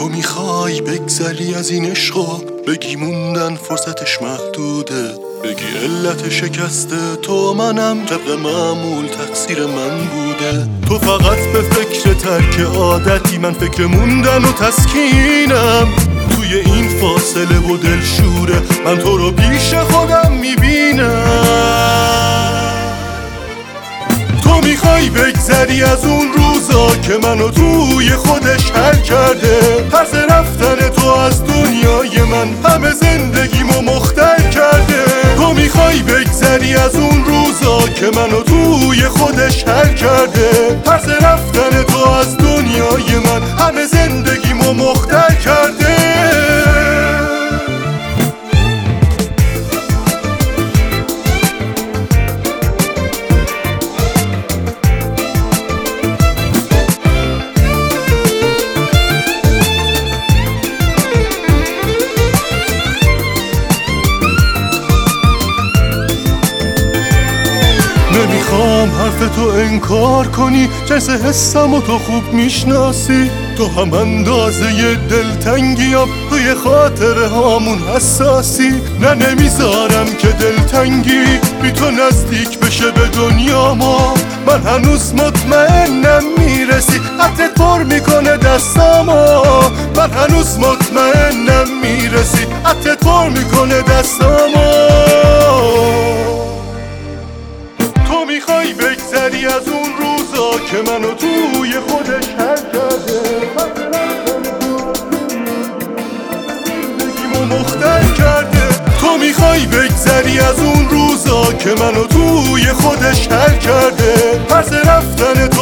تو میخوای بگذری از این عشقا، بگی موندن فرصتش محدوده، بگی علت شکسته تو منم، طبق معمول تقصیر من بوده. تو فقط به فکر ترک عادتی، من فکر موندن و تسکینم. توی این فاصله و دلشوره من تو رو پیش خودم میبینم. تو میخوای بگذری از اون روزا که منو توی خودش حل کرده، طرز رفتن تو از دنیای من همه زندگیمو مختل کرده. تو میخوای بگذری از اون روزا که منو توی خودش حل کرده، طرز رفتن تو از دنیای من همه زندگیمو مختل کرده. نمیخوام حرف تو انکار کنی، جنس حسم و تو خوب میشناسی. تو هم اندازه دلتنگیم، توی خاطره هامون حساسی. نه نمیذارم که دلتنگی بی تو نزدیک بشه به دنیا ما. من هنوز مطمئنم میرسی، عطرت پر میکنه دستامو. من هنوز مطمئنم میرسی، عطرت پر میکنه دستامو. تو میخوای بگذری از اون روزا که منو توی خودش حل کرده، زندگیمو مختل کرده. تو میخوای بگذری از اون روزا که منو توی خودش حل کرده، طرز رفتن